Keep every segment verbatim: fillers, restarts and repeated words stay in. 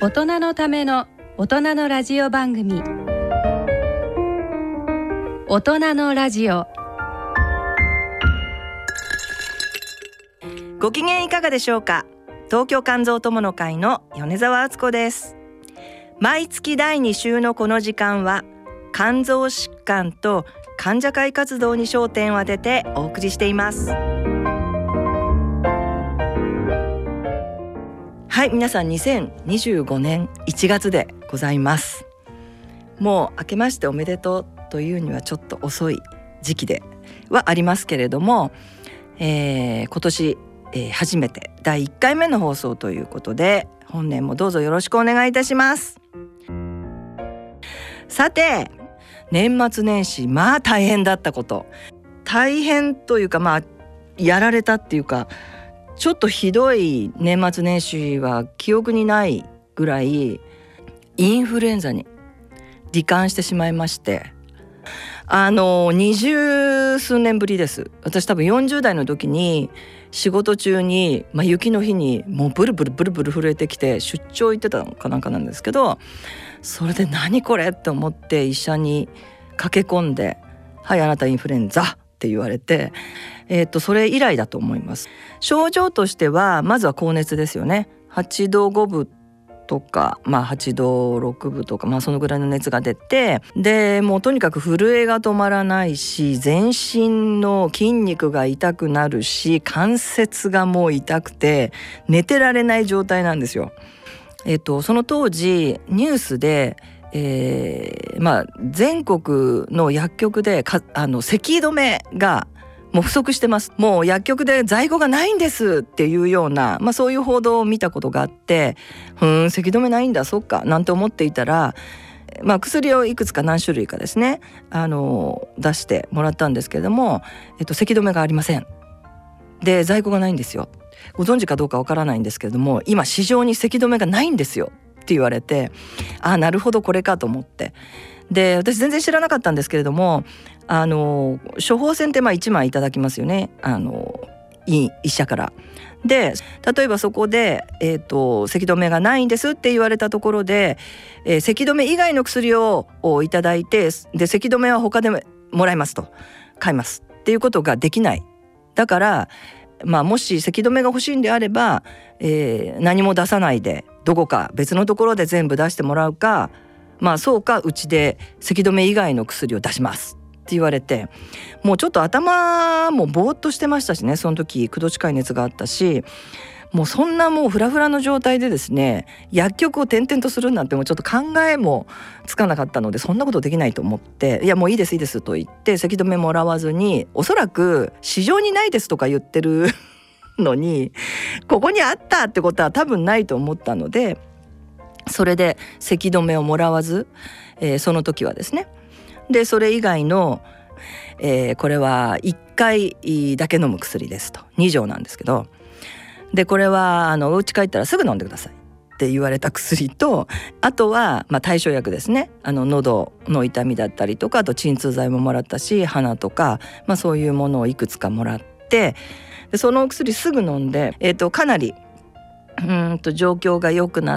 大人のための大人のラジオ番組、大人のラジオ。 ご機嫌いかがでしょうか。東京肝臓友の会の米澤敦子です。毎月だいに週のこの時間は肝臓疾患と患者会活動に焦点を当ててお送りしています。はい、皆さんにせんにじゅうごねんいちがつでございます。もう明けましておめでとうというにはちょっと遅い時期ではありますけれども、えー、今年、えー、初めてだいいっかいめの放送ということで、本年もどうぞよろしくお願いいたします。さて、年末年始、まあ大変だったこと、大変というか、まあやられたっていうか、ちょっとひどい年末年始は記憶にないぐらいインフルエンザに罹患してしまいまして、あの二十数年ぶりです。私多分よんじゅう代の時に仕事中に、まあ、雪の日にもうブルブルブルブル震えてきて出張行ってたのかなんかなんですけど、それで何これって思って医者に駆け込んで、はい、あなたインフルエンザって言われて、えー、とそれ以来だと思います。症状としてはまずは高熱ですよね。はちどごぶとか、まあはちどろくぶとか、まあそのぐらいの熱が出て、でもうとにかく震えが止まらないし、全身の筋肉が痛くなるし、関節がもう痛くて寝てられない状態なんですよ。えっとその当時ニュースで、えー、まあ全国の薬局でかあの咳止めがもう不足してます、もう薬局で在庫がないんですっていうような、まあ、そういう報道を見たことがあって、ふーん、咳止めないんだ、そっかなんて思っていたら、まあ、薬をいくつか何種類かですね、あの出してもらったんですけれども、えっと、咳止めがありません。で在庫がないんですよ。ご存知かどうかわからないんですけれども、今市場に咳止めがないんですよって言われて、あ、なるほどこれかと思って、で私全然知らなかったんですけれども、あの処方箋ってまあいちまいいただきますよね、あの医者から。で例えばそこで、えーと、咳止めがないんですって言われたところで、えー、咳止め以外の薬をいただいて、で咳止めは他でもらえますと、買いますっていうことができない。だから、まあ、もし咳止めが欲しいんであれば、えー、何も出さないでどこか別のところで全部出してもらうか、まあそうか、うちで咳止め以外の薬を出しますって言われて、もうちょっと頭もぼーっとしてましたしね、その時きゅうど近い熱があったし、もうそんなもうフラフラの状態でですね、薬局を転々とするなんてもうちょっと考えもつかなかったので、そんなことできないと思って、いやもういいですいいですと言って咳止めもらわずに、おそらく市場にないですとか言ってるのにここにあったってことは多分ないと思ったので、それで咳止めをもらわず、えー、その時はですね、でそれ以外の、えー、これはいっかいだけ飲む薬ですと、に錠なんですけど、でこれはあのお家帰ったらすぐ飲んでくださいって言われた薬と、あとは、まあ、対処薬ですね、あの喉の痛みだったりとか、あと鎮痛剤ももらったし、鼻とか、まあ、そういうものをいくつかもらって、でそのお薬すぐ飲んで、えーと、かなりうんと状況が良くなって、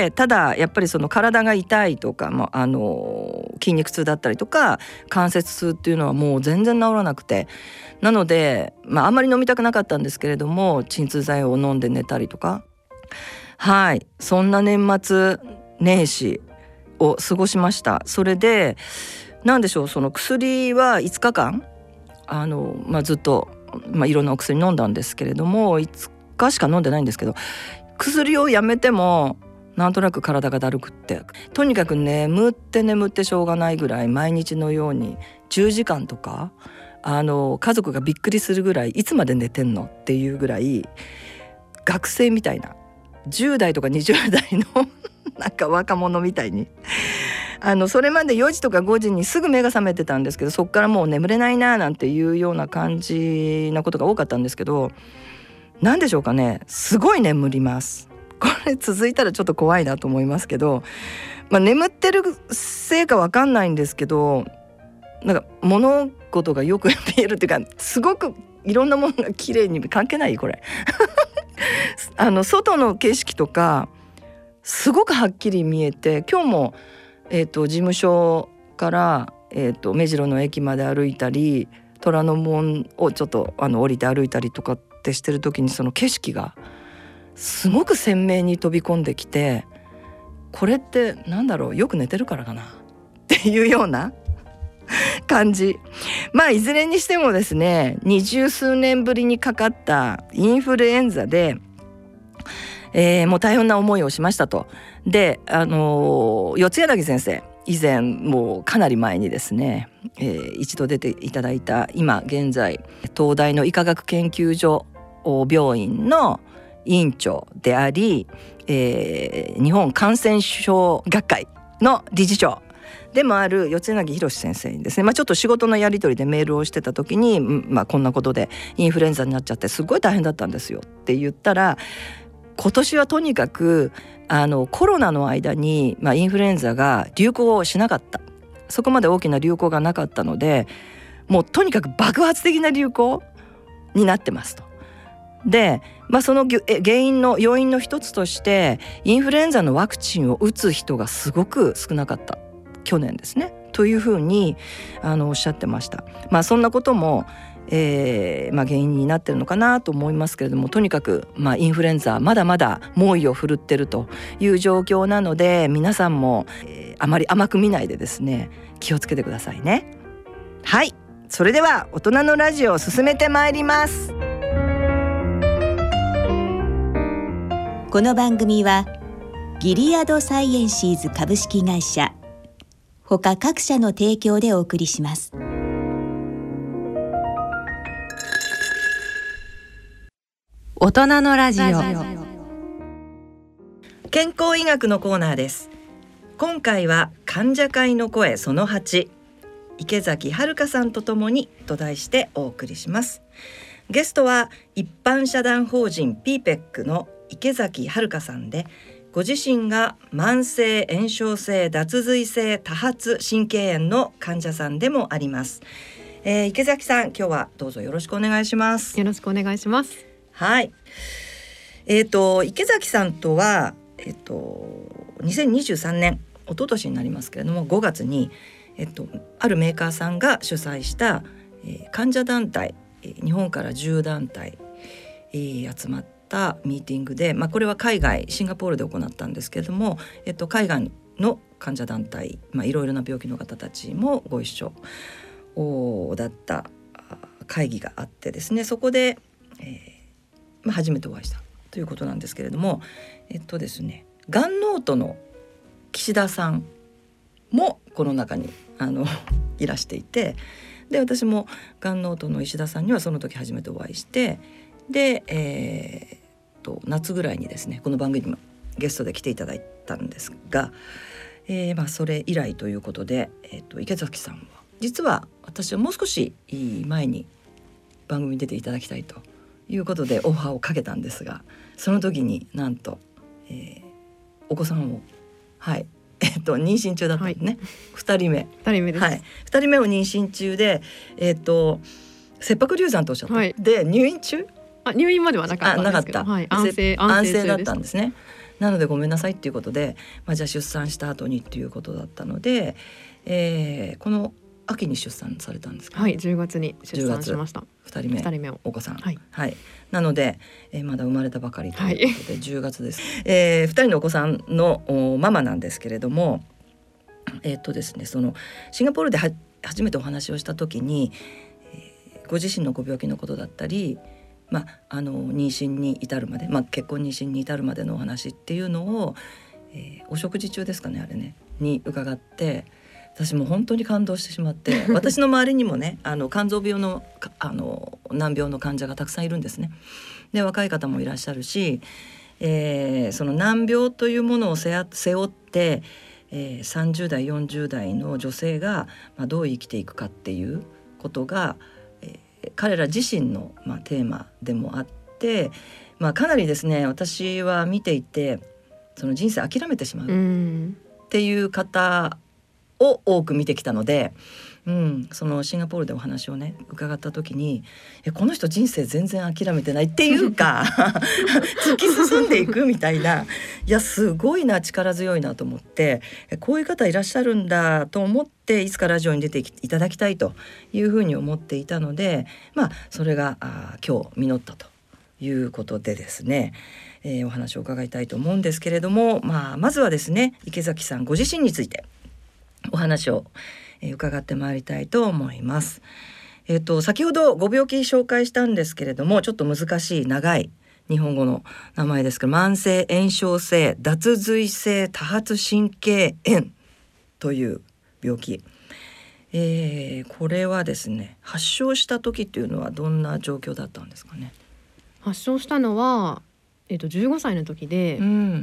ただやっぱりその体が痛いとか、まあ、あの筋肉痛だったりとか関節痛っていうのはもう全然治らなくて、なので、まあ、あんまり飲みたくなかったんですけれども、鎮痛剤を飲んで寝たりとか、はい、そんな年末年始を過ごしました。それで何でしょう、その薬はいつかかんあの、まあ、ずっと、まあ、いろんなお薬飲んだんですけれども、いつかしか飲んでないんですけど、薬をやめてもなんとなく体がだるくって、とにかく眠って眠ってしょうがないぐらい、毎日のようにじゅうじかんとか、あの家族がびっくりするぐらい、いつまで寝てんのっていうぐらい学生みたいな、じゅう代とかにじゅう代のなんか若者みたいに、あのそれまでよじとかごじにすぐ目が覚めてたんですけど、そっからもう眠れないななんていうような感じなことが多かったんですけど、なんでしょうかね、すごい眠ります。これ続いたらちょっと怖いなと思いますけど、まあ、眠ってるせいか分かんないんですけど、なんか物事がよく見えるっていうか、すごくいろんなものが綺麗に、関係ないこれあの外の景色とかすごくはっきり見えて、今日も、えー、と事務所から、えー、と目白の駅まで歩いたり、虎ノ門をちょっとあの降りて歩いたりとかってしてる時に、その景色がすごく鮮明に飛び込んできて、これってなんだろう、よく寝てるからかなっていうような感じ。まあいずれにしてもですね、二十数年ぶりにかかったインフルエンザで、えー、もう大変な思いをしましたと。で、あのー、四谷柳先生、以前もうかなり前にですね、えー、一度出ていただいた、今現在東大の医科学研究所病院の院長であり、えー、日本感染症学会の理事長でもある四谷柳博先生にですね、まあ、ちょっと仕事のやり取りでメールをしてた時に、まあ、こんなことでインフルエンザになっちゃってすごい大変だったんですよって言ったら、今年はとにかくあのコロナの間に、まあ、インフルエンザが流行をしなかった、そこまで大きな流行がなかったので、もうとにかく爆発的な流行になってますと。で、まあ、その原因の要因の一つとしてインフルエンザのワクチンを打つ人がすごく少なかった、去年ですね、というふうにあのおっしゃってました。まあそんなことも、えーまあ、原因になってるのかなと思いますけれども、とにかく、まあ、インフルエンザまだまだ猛威を振るってるという状況なので、皆さんも、えー、あまり甘く見ないでですね、気をつけてくださいね。はい、それでは大人のラジオを進めてまいります。 この番組はギリアドサイエンシーズ株式会社他各社の提供でお送りします。 大人のラジオ、 健康医学のコーナーです。今回は患者会の声そのはち、池崎遥さんとともにと題してお送りします。ゲストは一般社団法人 ピーペック の池崎遥さんで、ご自身が慢性炎症性脱髄性多発神経炎の患者さんでもあります。えー、池崎さん、今日はどうぞよろしくお願いします。 よろしくお願いします。 はい、えーと池崎さんとは、えーとにせんにじゅうさんねん、一昨年になりますけれども、ごがつに、えーとあるメーカーさんが主催した、えー、患者団体、えー、日本からじゅう団体、えー、集まったミーティングで、まあ、これは海外シンガポールで行ったんですけれども、えーと海外の患者団体、まあ、いろいろな病気の方たちもご一緒だった会議があってですね、そこで、えーまあ、初めてお会いしたということなんですけれども、えっとですね、ガンノートの岸田さんもこの中にあのいらしていて、で私もガンノートの石田さんにはその時初めてお会いして、で、えー、っと夏ぐらいにですね、この番組にもゲストで来ていただいたんですが、えーまあ、それ以来ということで、えー、っと池崎さんは実は私はもう少し前に番組に出ていただきたいということでオファーをかけたんですが、その時になんと、えー、お子さんを、はいえっと、妊娠中だったんですね、はい、ふたりめふたりめです、 はい、ふたりめを妊娠中で、えっと、切迫流産とおっしゃった、はい、で入院中あ入院まではなかったんですけど、はい、安静安静だったんですね。なのでごめんなさいっていうことで、まあ、じゃあ出産した後にっていうことだったので、えー、この秋に出産されたんですか、ね、 はい、じゅうがつに出産しました。 ふたりめ、 ふたりめをお子さん、 はいはい、なので、えー、まだ生まれたばかりということで、はい、じゅうがつです、えー、ふたりのお子さんのママなんですけれども、えーっとですね、そのシンガポールでは初めてお話をした時に、えー、ご自身のご病気のことだったり、まあ、あの妊娠に至るまで、まあ、結婚妊娠に至るまでのお話っていうのを、えー、お食事中ですかね、あれねに伺って、私も本当に感動してしまって私の周りにもね、あの肝臓病の、あの難病の患者がたくさんいるんですね。で若い方もいらっしゃるし、えー、その難病というものを背負って、えー、さんじゅう代よんじゅう代の女性が、まあ、どう生きていくかっていうことが、えー、彼ら自身の、まあ、テーマでもあって、まあ、かなりですね、私は見ていてその人生諦めてしまうっていう方を多く見てきたので、うん、そのシンガポールでお話をね伺った時にえこの人人生全然諦めてないっていうか突き進んでいくみたいな、いやすごいな、力強いなと思って、こういう方いらっしゃるんだと思っていつかラジオに出ていただきたいというふうに思っていたので、まあそれがあ今日実ったということでですね、えー、お話を伺いたいと思うんですけれども、まあ、まずはですね池崎さんご自身についてお話をえー、伺ってまいりたいと思います。えーと、先ほどご病気紹介したんですけれども、ちょっと難しい長い日本語の名前ですけど、慢性炎症性脱髄性多発神経炎という病気、えー、これはですね発症した時っていうのはどんな状況だったんですかね。 発症したのは、えーと、じゅうごさいの時で、うん、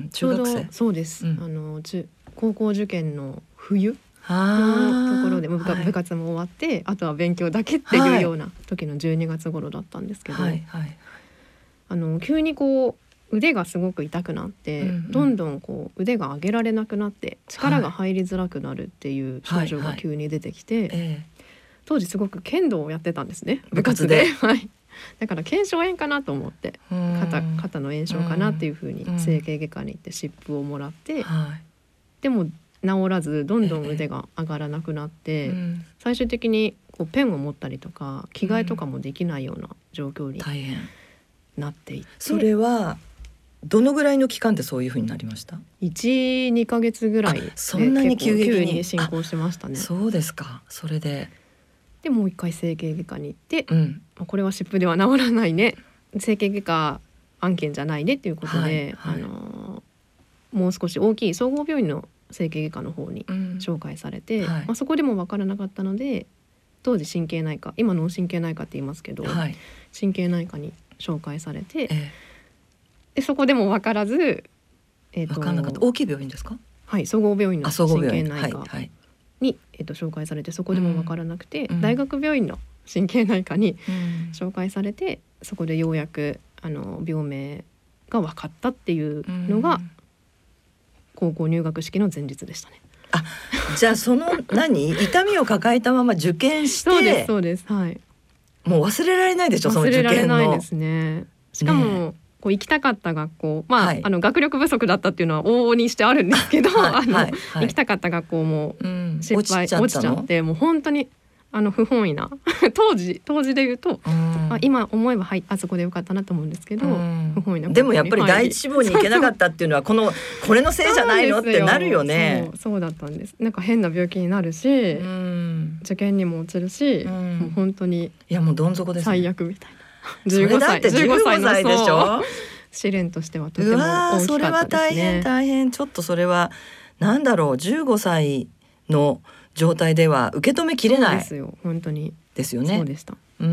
中学生。 そうです、うん、あの高校受験の冬のところで部活、はい、部活も終わってあとは勉強だけっていうような時のじゅうにがつ頃だったんですけど、はいはい、あの急にこう腕がすごく痛くなって、うんうん、どんどんこう腕が上げられなくなって力が入りづらくなるっていう症状が急に出てきて、はいはいえー、当時すごく剣道をやってたんですね、部活で、はい、だから腱鞘炎かなと思って肩、肩の炎症かなっていうふうに整形外科に行って湿布をもらって、はい、でも治らずどんどん腕が上がらなくなって、えーうん、最終的にこうペンを持ったりとか着替えとかもできないような状況になっていって、 それはどのぐらいの期間でそういう風になりました？ いち、にかげつぐらいでそんなに急激に急に進行しましたね。 そうですか。それででもう一回整形外科に行って、うん、これは湿布では治らないね、整形外科案件じゃないねっていうことで、はいはい、あのもう少し大きい総合病院の整形外科の方に紹介されて、うんはいまあ、そこでも分からなかったので当時神経内科、今脳神経内科って言いますけど、はい、神経内科に紹介されて、ええ、でそこでも分からず、えーと、 分からなかった。大きい病院ですか？ はい、総合病院の神経内科に、えーと、紹介されてそこでも分からなくて、うん、大学病院の神経内科に紹介されて、うん、そこでようやくあの病名が分かったっていうのが、うん高校入学式の前日でしたね。 あ、じゃあその何痛みを抱えたまま受験してそうですそうです、はい、 もう忘れられないでしょ、その受験の。 忘れられないですね。しかも、ね、こう行きたかった学校、まあ、はい、あの学力不足だったっていうのは往々にしてあるんですけど、はいあのはいはい、行きたかった学校も失敗、うん、落ちちゃってもう本当にあの不本意な当時当時で言うと、あ今思えば、はい、あそこでよかったなと思うんですけど、不本意な。 でもやっぱり第一志望に行けなかったっていうのはこのこれのせいじゃないのってなるよね。 そう、そうだったんです。なんか変な病気になるし、うん受験にも落ちるし、うん、もう本当にいやもうどん底ですね。 最悪みたいな。 じゅうごさい、じゅうごさいのでしょ。 試練としてはとても大きかったですね。 それは大変大変。ちょっとそれはなんだろう、じゅうごさいの状態では受け止めきれない。そうですよ、本当にですよね。 そうでした。 うん、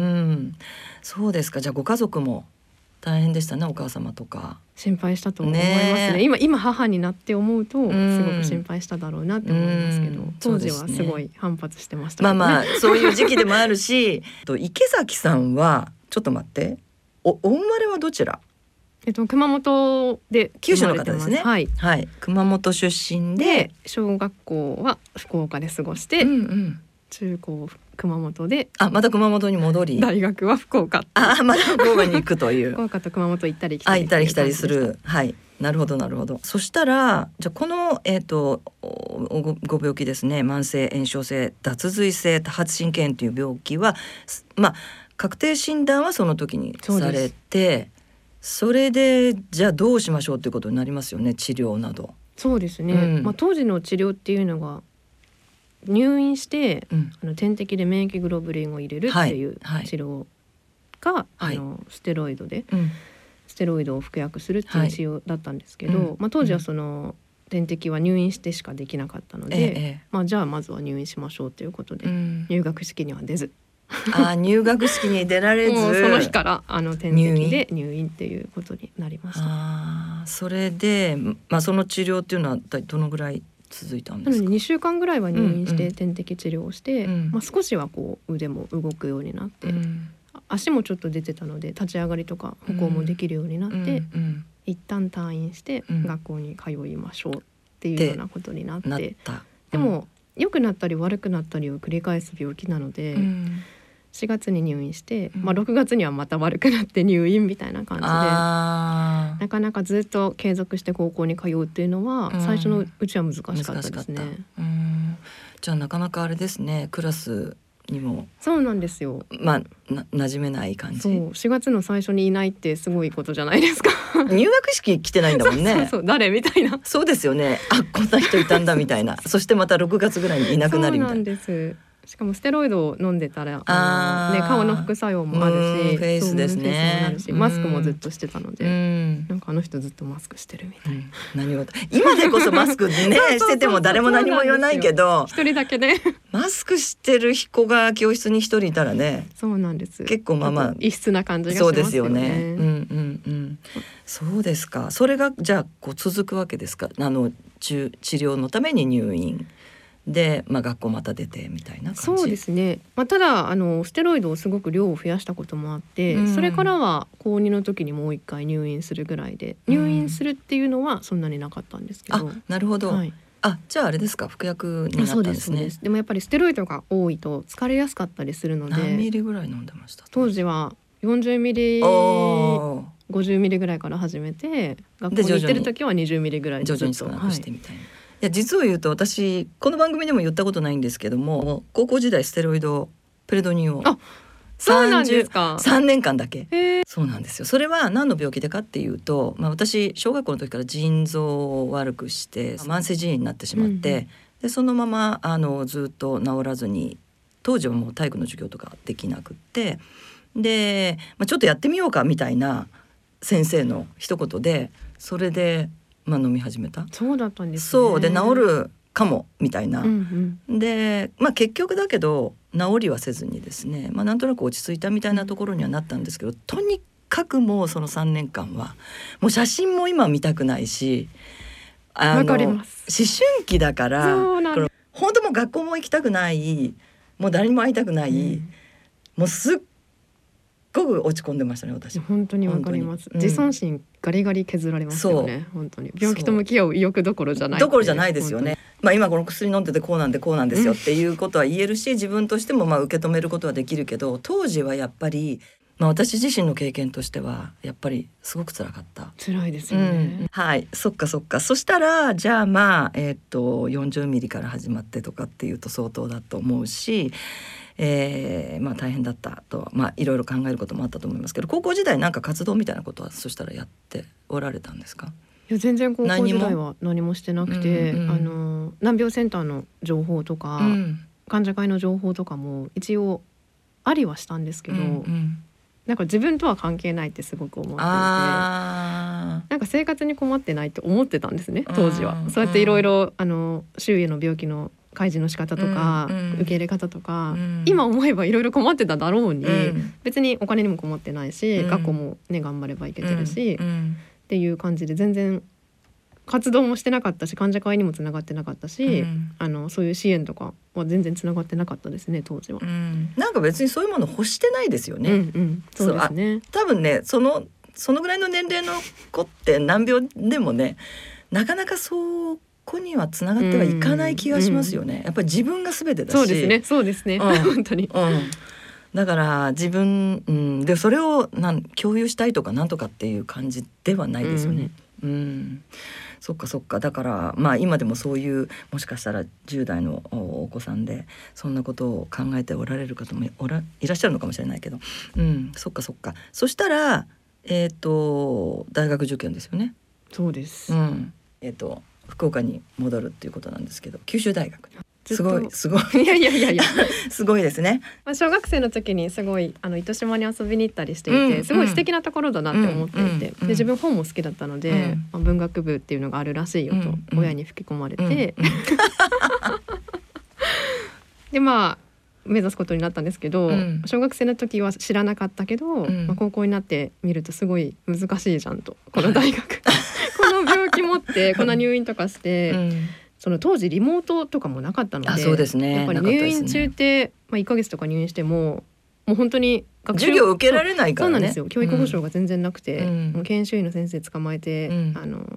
そうですか。じゃあご家族も大変でしたね、お母様とか。 心配したと思いますね。ね今今母になって思うとすごく心配しただろうなって思いますけど、当時はすごい反発してました、ね。 まあまあそういう時期でもあるしと池崎さんはちょっと待って、お、お生まれはどちら？ えっと、熊本で九州の方ですね。 はいはい、熊本出身 で, で小学校は福岡で過ごして、うんうん、中高熊本で、 あまた熊本に戻り大学は福岡、 あまた福岡に行くという福岡と熊本行ったり来たりあ行ったり来たりする。はい、なるほどなるほど。そしたらじゃあこの、えー、と ご, ご病気ですね、慢性炎症性脱髄性多発神経炎という病気はまあ確定診断はその時にされて、それでじゃあどうしましょうということになりますよね、治療など。 そうですね、うんまあ、当時の治療っていうのが入院して、うん、あの点滴で免疫グロブリンを入れるっていう治療が、はいはい、あのステロイドで、うん、ステロイドを服薬するっていう治療だったんですけど、はいまあ、当時はその点滴は入院してしかできなかったので、ええまあ、じゃあまずは入院しましょうということで、うん、入学式には出ずあ入学式に出られずもうその日からあの点滴で入院っていうことになりました。 あそれで、まあ、その治療っていうのはどのぐらい続いたんですか？ なのでにしゅうかんぐらいは入院して点滴治療をして、うんうんまあ、少しはこう腕も動くようになって、うん、足もちょっと出てたので立ち上がりとか歩行もできるようになって、うんうん、一旦退院して学校に通いましょうっていうようなことになって、うん、なったでも良くなったり悪くなったりを繰り返す病気なので、うん、しがつに入院して、うんまあ、ろくがつにはまた悪くなって入院みたいな感じで、なかなかずっと継続して高校に通うっていうのは、うん、最初のうちは難しかったですね。 うん、じゃあなかなかあれですね、クラスにもそうなんですよ、 まあ、な馴染めない感じ。 そうしがつの最初にいないってすごいことじゃないですか入学式来てないんだもんね。 そうそうそう誰みたいな。 そうですよね。あ、こんな人いたんだみたいなそしてまたろくがつぐらいにいなくなるみたいな。 そうなんです。しかもステロイドを飲んでたらあの、ね、顔の副作用もあるし、 フェイスですね、 フェイスもあるし、マスクもずっとしてたので、なんかあの人ずっとマスクしてるみたいな、うん、 何を今でこそマスクねしてても誰も何も言わないけど、 一人だけねマスクしてる子が教室に一人いたらね、 そうなんです。 結構まあまあ異質な感じがしますよね。 そうですよね。うんうんうん。そうですか。それがじゃあこう続くわけですか。あの治療のために入院で、まあ、学校また出てみたいな感じ。 そうですね、まあ、ただあのステロイドをすごく量を増やしたこともあって、うん、それからは高にの時にもう一回入院するぐらいで、入院するっていうのはそんなになかったんですけど、うん、 あ、なるほど、はい、あ、じゃああれですか、服薬になったんですね。 そうです、でもやっぱりステロイドが多いと疲れやすかったりするので。 何ミリぐらい飲んでました？ 当時はよんじゅうミリごじゅうミリぐらいから始めて、学校に行ってる時はにじゅうミリぐらいで徐々に少なくしてみたいな、はい。いや実を言うと私この番組でも言ったことないんですけども、高校時代ステロイドプレドニンをそうなんですか。 さんねんかんだけ。そうなんですよ。それは何の病気でかっていうと、まあ、私小学校の時から腎臓を悪くして慢性腎炎になってしまって、うんうん、でそのままあのずっと治らずに、当時はもう体育の授業とかできなくって、で、まあ、ちょっとやってみようかみたいな先生の一言で、それでまあ、飲み始めた。 そうだったんですね。 そうで治るかもみたいな、 うんうん、 で、まあ、結局だけど治りはせずにですね、まあ、なんとなく落ち着いたみたいなところにはなったんですけど、とにかくもうそのさんねんかんはもう写真も今見たくないし、 あのわかります。 思春期だから本当もう学校も行きたくない、もう誰にも会いたくない、うん、もうすっごく落ち込んでましたね私。 本当にわかります、うん、自尊心ガリガリ削られますよね。本当に病気と向き合う意欲どころじゃないどころじゃないですよね。まあ、今この薬飲んでてこうなんでこうなんですよっていうことは言えるし、自分としてもまあ受け止めることはできるけど、当時はやっぱり、まあ、私自身の経験としてはやっぱりすごく辛かった。 辛いですよね、 うん、はい、そっかそっか。そしたらじゃあまあ、えー、とよんじゅうミリから始まってとかっていうと相当だと思うし、えーまあ、大変だったと、まあ、いろいろ考えることもあったと思いますけど、高校時代なんか活動みたいなことはそしたらやっておられたんですか？ いや全然高校時代は何もしてなくて、うんうん、あの難病センターの情報とか、うん、患者会の情報とかも一応ありはしたんですけど、うんうん、なんか自分とは関係ないってすごく思っていて、なんか生活に困ってないって思ってたんですね当時は、うん、そうやっていろいろ周囲の病気の開示の仕方とか、うんうん、受け入れ方とか、うん、今思えばいろいろ困ってただろうに、うん、別にお金にも困ってないし、うん、学校もね頑張ればいけてるし、うんうん、っていう感じで全然活動もしてなかったし、患者会にもつながってなかったし、うん、あのそういう支援とかは全然つながってなかったですね当時は、うん、 なんか別にそういうもの欲してないですよね、 うんうん、そうですね。 多分ねそのそのぐらいの年齢の子って難病でもね、なかなかそうここにはつながってはいかない気がしますよね、うんうん、やっぱり自分が全てだし。 そうですねそうですね、うん、本当に、 うん、だから自分、うん、でそれをなん共有したいとかなんとかっていう感じではないですよね、うんうん、そっかそっか。だからまあ今でもそういうもしかしたらじゅう代のお子さんでそんなことを考えておられる方もおらいらっしゃるのかもしれないけど、うん、そっかそっか。そしたらえーと大学受験ですよね。 そうです、 うん、えーと福岡に戻るっていうことなんですけど、九州大学すごいすごいいやいやいやいやすごいですね。 まあ、小学生の時にすごいあの糸島に遊びに行ったりしていて、うん、すごい素敵なところだなって思っていて、うんうん、で自分本も好きだったので、うんまあ、文学部っていうのがあるらしいよと親に吹き込まれて、うんうん、でまあ目指すことになったんですけど、うん、小学生の時は知らなかったけど、うんまあ、高校になってみるとすごい難しいじゃんと、この大学この病気持ってこんな入院とかして、うん、その当時リモートとかもなかったので、 あ、そうですね、 やっぱり入院中って、ねまあ、いっかげつとか入院してももう本当に学授業受けられないからね。 そうなんですよ、教育保障が全然なくて、うん、もう研修医の先生捕まえて、うん、あの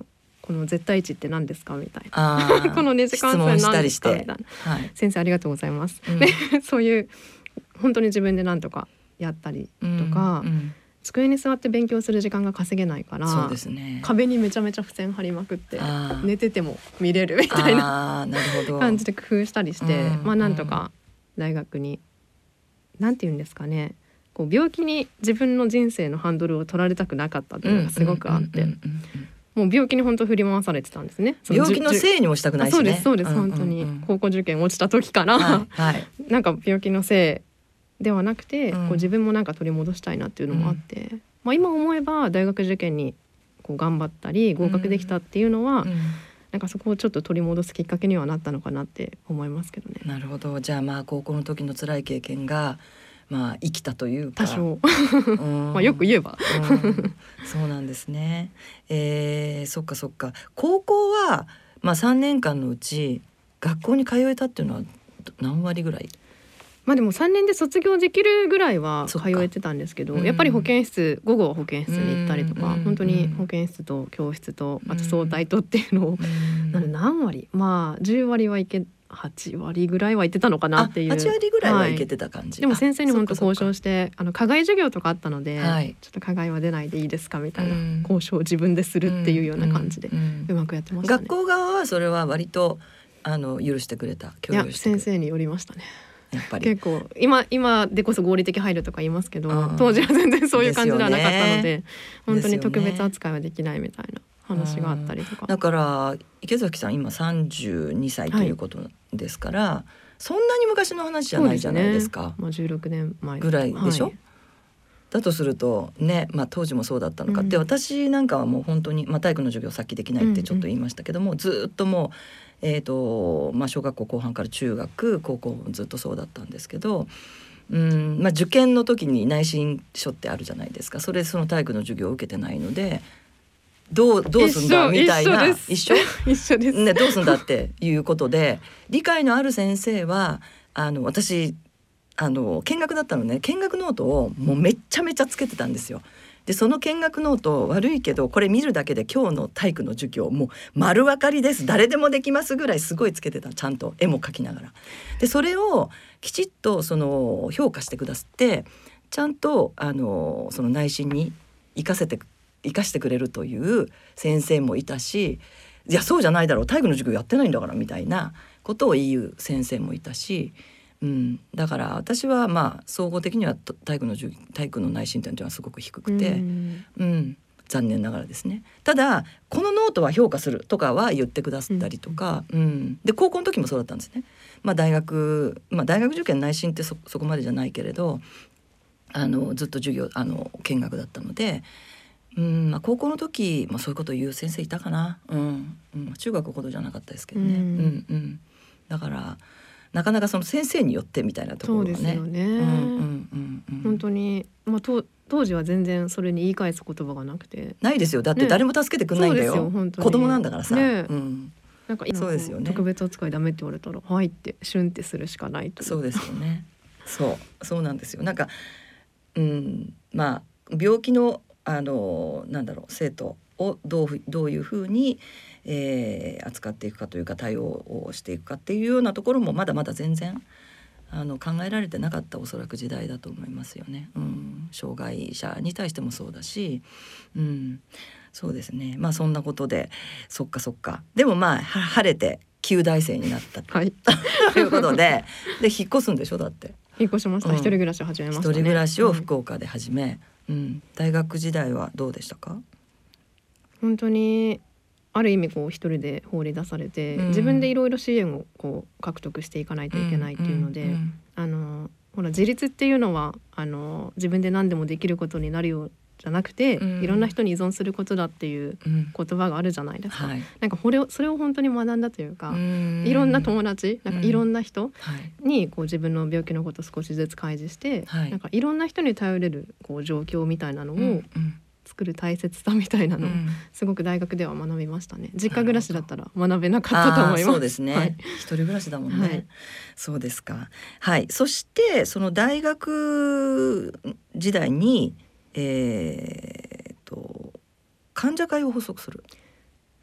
この絶対値って何ですかみたいなこの二次関数何ですかみたいな、はい、先生ありがとうございます、うん、でそういう本当に自分で何とかやったりとか、うんうん、机に座って勉強する時間が稼げないから、 そうですね、 壁にめちゃめちゃ付箋貼りまくって寝てても見れるみたいな感じで工夫したりして、うん、まあなんとか大学になんて言うんですかね、こう病気に自分の人生のハンドルを取られたくなかったっていうのがすごくあって、もう病気に本当振り回されてたんですね。 病気のせいにもしたくないしね。 そうですそうです、うんうんうん、本当に高校受験落ちた時から、はいはい、なんか病気のせいではなくて、うん、こう自分もなんか取り戻したいなっていうのもあって、うん、まあ、今思えば大学受験にこう頑張ったり合格できたっていうのは、うんうん、なんかそこをちょっと取り戻すきっかけにはなったのかなって思いますけどね。 なるほど。じゃあまあ高校の時の辛い経験がまあ生きたというか、 多少まあよく言えばうん、そうなんですね。えー、そっかそっか。高校はまあさんねんかんのうち学校に通えたっていうのは何割ぐらい？ まあでもさんねんで卒業できるぐらいは通えてたんですけど、やっぱり保健室、午後は保健室に行ったりとか、本当に保健室と教室とあと早退とっていうのを何割、まあじゅうわりはいけはちわりぐらいは行ってたのかなっていう。 はちわりぐらいは行けてた感じ、はい、 でも先生に本当交渉して、あの課外授業とかあったので、はい、ちょっと課外は出ないでいいですかみたいな交渉を自分でするっていうような感じでうまくやってましたね。 学校側はそれは割とあの許してくれた、 許容してくれた。いや先生によりましたね。やっぱり結構 今, 今でこそ合理的配慮とか言いますけど、当時は全然そういう感じではなかったの で, で本当に特別扱いはできないみたいな話があったりとか。 だから池崎さん今さんじゅうにさいということですから、はい、そんなに昔の話じゃないじゃないですか。 そうですね、まあ、じゅうろくねんまえぐらいでしょ、はい、だとするとね、まあ、当時もそうだったのかって、うん、私なんかはもう本当に、まあ、体育の授業さっきできないってちょっと言いましたけども、うんうん、ずっともうえーとまあ、小学校後半から中学高校もずっとそうだったんですけど、うん、まあ、受験の時に内申書ってあるじゃないですか。それその体育の授業を受けてないのでどう、どうすんだみたいな、 一緒一緒です、 ね、どうすんだっていうことで理解のある先生はあの私あの見学だったのね、見学ノートをもうめっちゃめちゃつけてたんですよ。でその見学ノート悪いけどこれ見るだけで今日の体育の授業もう丸分かりです、誰でもできますぐらいすごいつけてた、ちゃんと絵も描きながら。でそれをきちっとその評価してくださってちゃんとあのその内申に生かせて生かしてくれるという先生もいたし、いやそうじゃないだろう体育の授業やってないんだからみたいなことを言う先生もいたし、うん、だから私はまあ総合的には体育の授体育の内申点というのはすごく低くて、うん、うん、残念ながらですね。ただこのノートは評価するとかは言ってくださったりとか、うんうん、で高校の時もそうだったんですね。まあ、大学、まあ、大学受験内申って そ, そこまでじゃないけれどあのずっと授業あの見学だったので、うんまあ、高校の時、まあ、そういうことを言う先生いたかな、うんうん、中学ほどじゃなかったですけどね、うんうんうん、だからなかなかその先生によってみたいなところがね。 そうですよね、うんうんうんうん、本当に、まあ、と当時は全然それに言い返す言葉がなくて。 ないですよ、だって誰も助けてくんないんだよ、ね、そうですよ本当に子供なんだからさ、 ね、うん、なんか今そうですよね、特別扱いダメって言われたらはいってシュンってするしかないという。 そうですよねそうそうなんですよ。なんか、うん、まあ病気のあのなんだろう生徒をどう、どういうふうに、えー、扱っていくかというか対応をしていくかっていうようなところもまだまだ全然あの考えられてなかったおそらく時代だと思いますよね、うん、障害者に対してもそうだし、うん、そうですね。まあそんなことでそっかそっかでもまあ晴れて旧大生になった、はい、ということでで引っ越すんでしょ。だって引っ越しました、うん、一人暮らしを始めましたね。 一人暮らしを福岡で始め、うんうん、大学時代はどうでしたか。 本当にある意味こう一人で放り出されて、うん、自分でいろいろ支援をこう獲得していかないといけないっていうので、うんうんうん、あのほら自立っていうのはあの自分で何でもできることになるよじゃなくて、うん、いろんな人に依存することだっていう言葉があるじゃないですか、うんはい、なんかこれをそれを本当に学んだというか、うん、いろんな友達なんかいろんな人にこう自分の病気のことを少しずつ開示して、はい、なんかいろんな人に頼れるこう状況みたいなのを、うんうん作る大切さみたいなのをすごく大学では学びましたね。実家暮らしだったら学べなかったと思います。 そうですね、はい、一人暮らしだもんね、はい、そうですか。はい。そしてその大学時代に、えー、と患者会を発足する。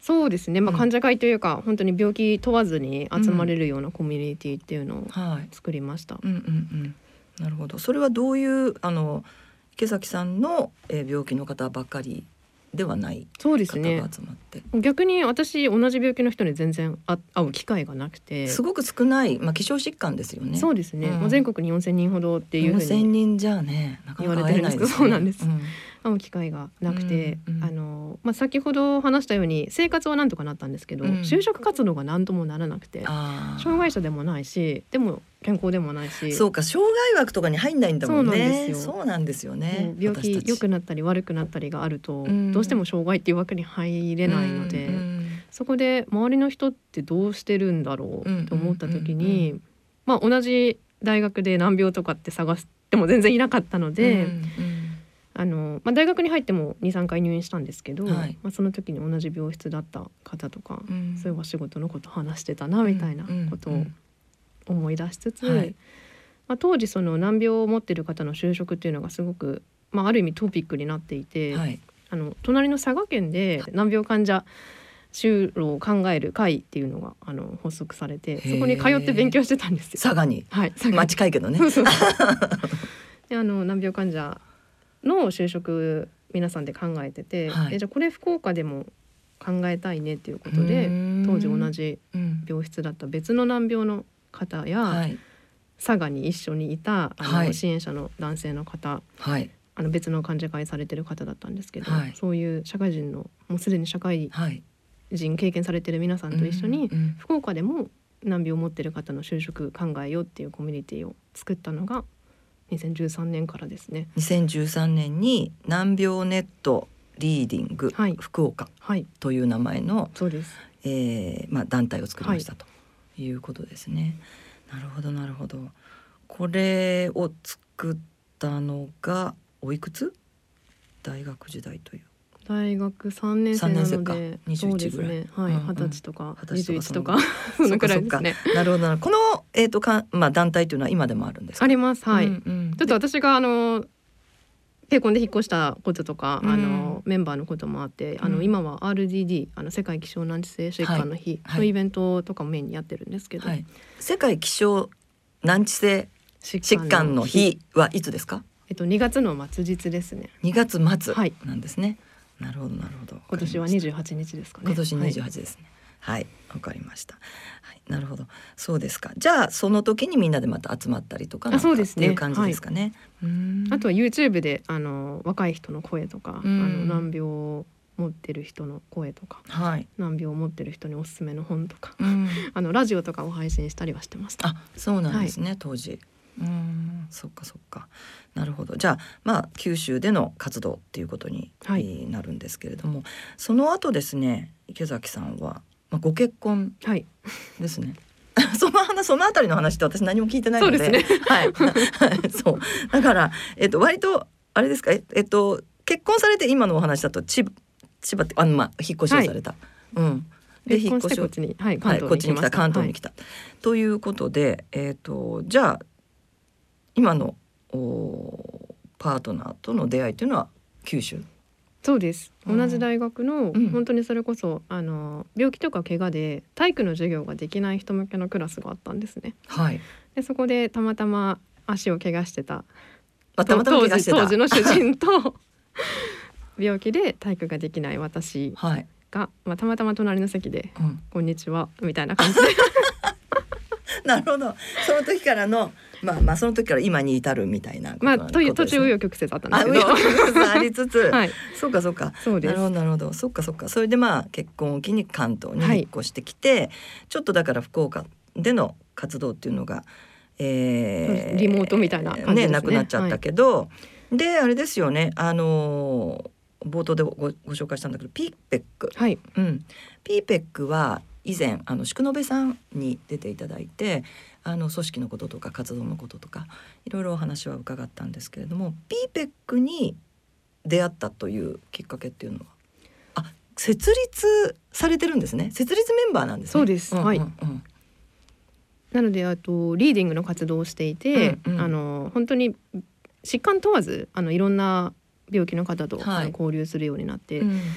そうですね、まあ、患者会というか、うん、本当に病気問わずに集まれるようなコミュニティっていうのを作りました。 うんうんうん、なるほど。それはどういうあの池崎さんの、えー、病気の方ばっかりではない方が集まって。そうですね、 逆に私同じ病気の人に全然会う機会がなくて、 すごく少ない、まあ、希少疾患ですよね。 そうですね、うん、もう全国によんせんにんほどっていうふうによんせんにんじゃあね、なかなか会えないですね。 言われてるんですけど、そうなんです、うん、会う機会がなくて、うんうん、あのまあ、先ほど話したように生活はなんとかなったんですけど、うん、就職活動が何ともならなくて、障害者でもないしでも健康でもないし。 そうか、障害枠とかに入んないんだもんね。 そうなんですよ。 そうなんですよね。 病気良くなったり悪くなったりがあると、うん、どうしても障害っていう枠に入れないので、うんうん、そこで周りの人ってどうしてるんだろうと思った時に、うんうんうん、まあ、同じ大学で難病とかって探しても全然いなかったので、うんうん、あのまあ、大学に入っても にさんかい入院したんですけど、はい、まあ、その時に同じ病室だった方とか、うん、そういうお仕事のこと話してたなみたいなことを思い出しつつ、はい、まあ、当時その難病を持っている方の就職っていうのがすごく、まあ、ある意味トピックになっていて、はい、あの隣の佐賀県で難病患者就労を考える会っていうのがあの発足されて、そこに通って勉強してたんですよ。 佐賀に、 はい、佐賀にまあ、近いけどね。 そうそうで、あの難病患者の就職皆さんで考えてて、はい、えじゃあこれ福岡でも考えたいねっていうことで、当時同じ病室だった別の難病の方や、はい、佐賀に一緒にいたあの、はい、支援者の男性の方、はい、あの別の患者会されてる方だったんですけど、はい、そういう社会人のもうすでに社会人経験されてる皆さんと一緒に、うんうん、福岡でも難病を持ってる方の就職考えようっていうコミュニティを作ったのがにせんじゅうさんねんからですね。 にせんじゅうさんねんに難病ネットリーディング、はい、福岡という名前の、 そうです、 えーまあ、団体を作りました、はい、ということですね。なるほどなるほど。これを作ったのがおいくつ？大学時代という。 大学さんねん生なので、 にじゅういちぐらい、 そうですね、はい、うんうん、はたちとかにじゅういちとかそのくらいですね。 なるほどなるほど。この、えーとかまあ、団体というのは今でもあるんですか？ あります、はい、うんうん、ちょっと私があのペーコンで引っ越したこととか、うん、あのメンバーのこともあって、うん、あの今は アールディーディー あの世界希少難治性疾患の日のイベントとかもメインにやってるんですけど、はいはい、 世界希少難治性疾患の日はいつですか？ えっと、にがつの末日ですね。 にがつ末なんですね、はい、なるほどなるほど。 今年はにじゅうはちにちですかね。 今年にじゅうはちですね。はい、わ、はい、かりました、はい、なるほど。そうですか。じゃあその時にみんなでまた集まったりとかなんかっていう感じですかね。 はい、うーん、あとは YouTube であの若い人の声とか、あの難病を持ってる人の声とか、はい、難病を持ってる人におすすめの本とか、あのラジオとかを配信したりはしてました。 あ、そうなんですね、はい、当時。うーん、そっかそっか。なるほど。じゃあまあ九州での活動っていうことになるんですけれども、はい、その後ですね、池崎さんは、まあ、ご結婚ですね。はい、その話、そのあたりの話って私何も聞いてないので、そうですね。はい。そう。だからえっと割とあれですか、ええっと結婚されて今のお話だと千葉千葉ってあのまあ引っ越しをされた。はい、うん。 で引っ越しこっちに、はい、関東に来ました。はい、こっちに来た、 関東に来た、はい、ということで、えっとじゃあ今のパートナーとの出会いというのは九州？ そうです。同じ大学の、うん、本当にそれこそあの病気とか怪我で体育の授業ができない人向けのクラスがあったんですね。はい、でそこでたまたま足を怪我してた、 あ、たまたま怪我してた当時の主人と病気で体育ができない私が、はい、まあ、たまたま隣の席で、うん、こんにちはみたいな感じでなるほど。その時からのまあまあその時から今に至るみたいなことなんですね。まあという途中紆余曲折あったんですけど、 あ、紆余曲折ありつつ、はい、そうかそうか。 そうです。 なるほどなるほど。そっかそっか。それでまあ結婚を機に関東に引っ越してきて、はい、ちょっとだから福岡での活動っていうのが、えー、 リモートみたいな感じですね。 ね、なくなっちゃったけど、はい、であれですよね。あの冒頭で ご, ご紹介したんだけど ピーペック、はい、うん、ピーペックは以前あの宿延さんに出ていただいて、あの組織のこととか活動のこととかいろいろお話は伺ったんですけれども、 ピーペック に出会ったというきっかけっていうのは、あ、設立されてるんですね。設立メンバーなんですね。 そうです、うんうんうん、はい。なのであとリーディングの活動をしていて、うんうん、あの本当に疾患問わずあのいろんな病気の方と、はい、交流するようになって、うん、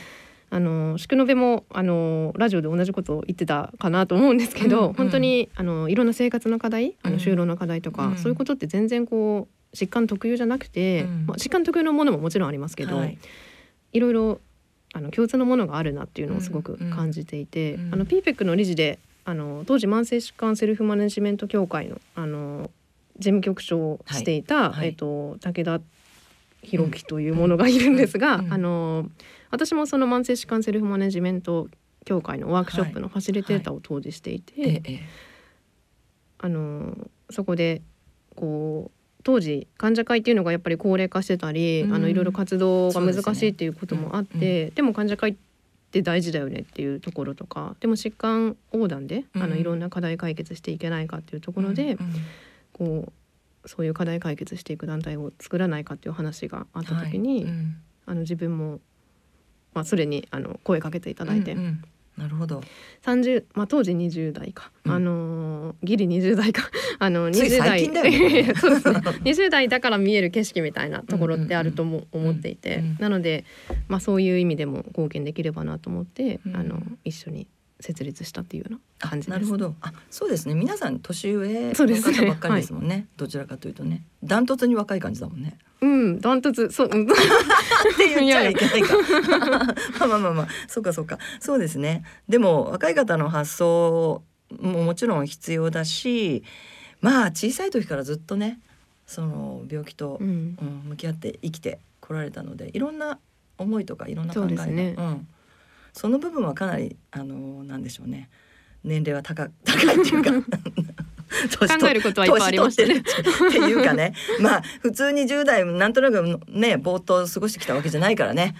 あの宿延もあのラジオで同じことを言ってたかなと思うんですけど、うんうん、本当にあのいろんな生活の課題、あの就労の課題とか、うん、そういうことって全然こう疾患特有じゃなくて、うんまあ、疾患特有のものももちろんありますけど、はい、いろいろあの共通のものがあるなっていうのをすごく感じていて、うんうん、あの ピーペック の理事であの当時慢性疾患セルフマネジメント協会の、あの事務局長をしていた、はいはい、えー、と武田弘樹というものがいるんですが、うんうん、あの私もその慢性疾患セルフマネジメント協会のワークショップのファシリテーターを当時していて、はいはい、あのそこでこう当時患者会っていうのがやっぱり高齢化してたり、うん、あのいろいろ活動が難しいっていうこともあって、で、ねうんうん、でも患者会って大事だよねっていうところとか、でも疾患横断で、うん、あのいろんな課題解決していけないかっていうところで、うんうん、こうそういう課題解決していく団体を作らないかっていう話があった時に、はいうん、あの自分も、まあ、それにあの声かけていただいて、うんうんなるほどさんじゅう、まあ、当時にじゅう代か、うん、あのギリにじゅう代かあのにじゅう代だよねそうですねにじゅう代だから見える景色みたいなところってあるとも思っていて、うんうんうん、なので、まあ、そういう意味でも貢献できればなと思って、うん、あの一緒に設立したっていうような感じです。 なるほど。あ、そうですね。皆さん年上の方ばっかりですもんね。はい、どちらかというとね、ダントツに若い感じだもんね。 うん、ダントツそうって言っちゃいけないか。まあまあまあまあ、そうかそうか。そうですね。でも若い方の発想ももちろん必要だし、まあ小さい時からずっとね、その病気と、うんうん、向き合って生きてこられたので、いろんな思いとかいろんな考えが、そうですね。うん。その部分はかなりあのなんでしょうね、年齢は高高いっていうか考えることはいっぱいありましたねっていうかねまあ普通にじゅう代なんとなくねぼーっと過ごしてきたわけじゃないからね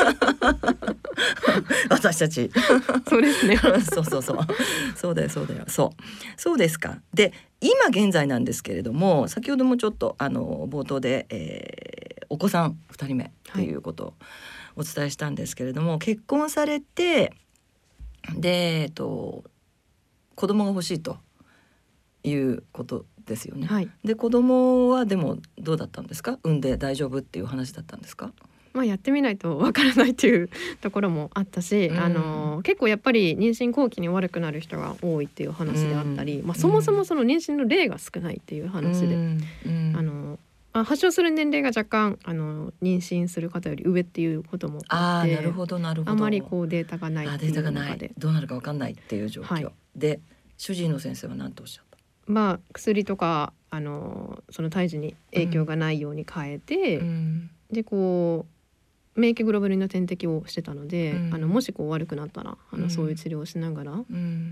私たちそうですねそうそうそうそうだよそうだよそうそうですか。で今現在なんですけれども、先ほどもちょっとあの冒頭で、えー、お子さんふたりめっていうことを、はいお伝えしたんですけれども、結婚されてで、えっと、子供が欲しいということですよね。はい、で子供はでもどうだったんですか？産んで大丈夫っていう話だったんですか？ まあ、やってみないとわからないっていうところもあったし、うん、あの結構やっぱり妊娠後期に悪くなる人が多いっていう話であったり、うんまあ、そもそもその妊娠の例が少ないっていう話で、うんうん、あの発症する年齢が若干あの妊娠する方より上っていうこともあって、 あ、なるほどなるほど、 あまりこうデータがないっていう中で、データがないどうなるか分かんないっていう状況、はい、で主治医の先生は何とおっしゃった？ まあ、薬とかあのその胎児に影響がないように変えて、うん、でこう免疫グロブリンの点滴をしてたので、うん、あのもしこう悪くなったらあの、うん、そういう治療をしながら、うん、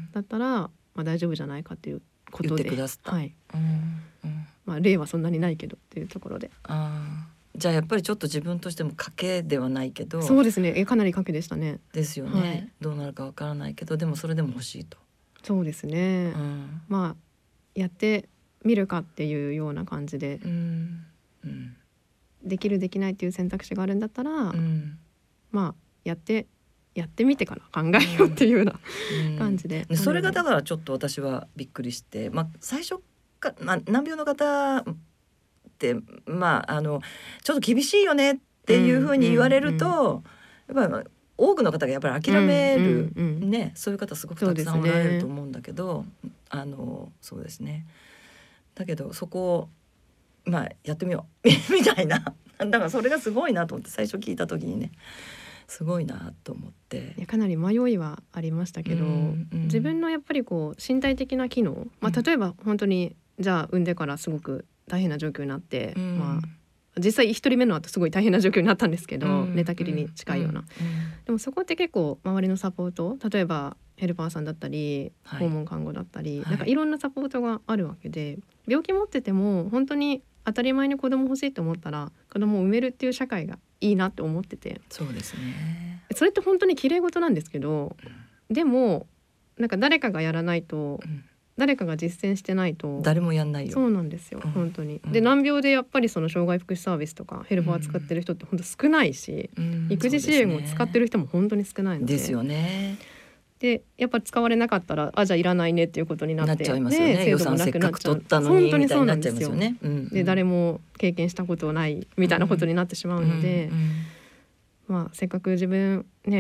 だったら、まあ、大丈夫じゃないかっていうことで言ってくださった、 はいうんうんまあ、例はそんなにないけどっていうところで、 あじゃあやっぱりちょっと自分としても賭けではないけど、 そうですね、かなり賭けでしたね。 ですよね、はい、どうなるかわからないけどでもそれでも欲しいと。 そうですね、うん、まあやってみるかっていうような感じで、うんうん、できるできないっていう選択肢があるんだったら、うん、まあやってやってみてから考えようっていうような、うん、感じで、 うん、それがだからちょっと私はびっくりして、まあ、最初か、まあ、難病の方ってまああのちょっと厳しいよねっていうふうに言われると、うんうんうん、やっぱり多くの方がやっぱり諦める、うんうんうん、ね、そういう方すごくたくさんおられると思うんだけど、ね、あのそうですね。だけどそこをまあやってみようみたいな、だからそれがすごいなと思って最初聞いた時にね、すごいなと思って、 いやかなり迷いはありましたけど、うんうん、自分のやっぱりこう身体的な機能、まあ、例えば本当にじゃあ産んでからすごく大変な状況になって、うんまあ、実際一人目の後すごい大変な状況になったんですけど、うん、寝たきりに近いような、うんうん、でもそこって結構周りのサポート、例えばヘルパーさんだったり、はい、訪問看護だったり、はい、なんかいろんなサポートがあるわけで、病気持ってても本当に当たり前に子供欲しいと思ったら子供を産めるっていう社会がいいなって思ってて、 そうですね、 それって本当に綺麗事なんですけど、うん、でもなんか誰かがやらないと、うん、誰かが実践してないと誰もやんないよ。 そうなんですよ、うん、本当に。で難病でやっぱりその障害福祉サービスとかヘルパー使ってる人って本当少ないし、うん、育児支援を使ってる人も本当に少ないので、 ですよね。 でやっぱ使われなかったらあじゃあいらないねっていうことになってなっちゃいますよね。 制度もなくなっちゃう。 本当にそうなんですよね。 で誰も経験したことないみたいなことになってしまうので、うんうんうん、まあせっかく自分ね